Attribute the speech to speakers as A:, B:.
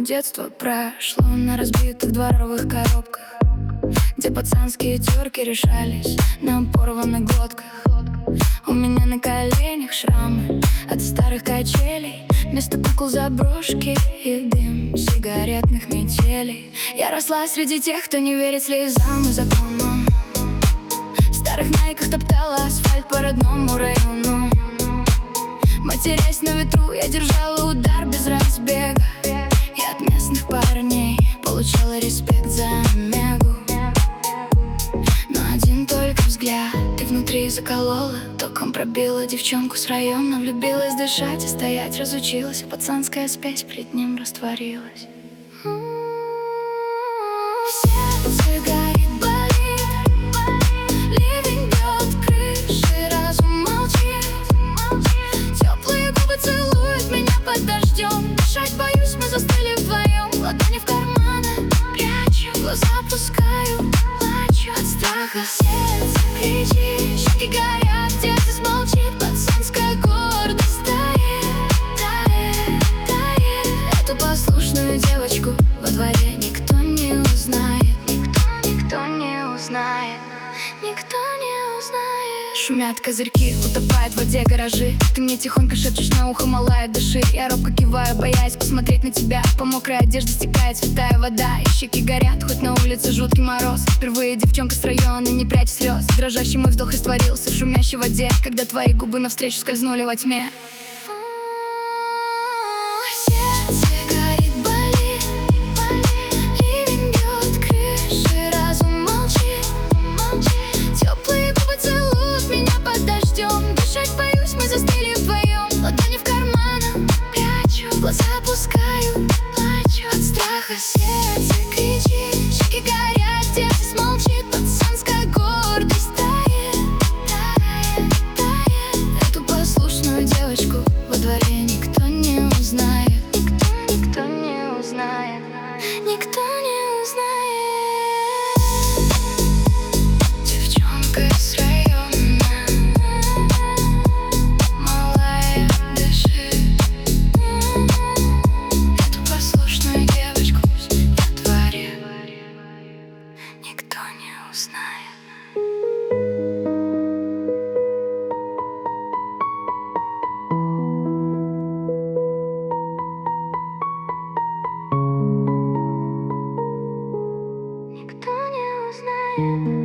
A: Детство прошло на разбитых дворовых коробках, где пацанские терки решались на порванных глотках. У меня на коленях шрамы от старых качелей, вместо кукол заброшки и дым сигаретных метелей. Я росла среди тех, кто не верит слезам и законам. В старых найках топтала асфальт по родному району. Матерясь на ветру, я держала удар без разбега, и от местных парней получала респект за омегу. Но один только взгляд, и внутри заколола, током пробила девчонку с района. Влюбилась дышать и стоять разучилась, а пацанская спесь перед ним растворилась. Сердце горит, болит, ливень бьет крыши, разум молчит. Теплые губы целуют меня под дождем. Дышать боюсь, мы застыли вдвоем. Ладони в карманы прячу, глаза опускаю, плачу от страха. Сердце кричит, щеки горят, дерзость молчит, пацанская гордость тает, тает, тает. Эту послушную девочку во дворе никто не узнает. Никто не узнает, никто не узнает. Шумят козырьки, утопает в воде гаражи. Ты мне тихонько шепчешь на ухо, малая, дыши. Я робко киваю, боясь посмотреть на тебя. По мокрой одежде стекает святая вода, и щеки горят, хоть на улице жуткий мороз. Впервые девчонка с района, не прячь слез. Дрожащий мой вздох растворился в шумящей воде, когда твои губы навстречу скользнули во тьме. Сердце горит, болит, ливень бьет крыши, разум молчит. Теплые губы целуют меня под дождем. Дышать боюсь, мы застыли вдвоем. Ладони в карманах прячу, глаза опускаю, плачу от страха. Сердце кричит, щеки горят, дерзость молчит, пацанская гордость тает, тает, тает. Эту послушную девочку во дворе никто не узнает. Никто не узнает, никто не узнает. Девчонка с района, малая, дыши. Эту послушную девочку во дворе никто не узнает. Никто не узнает.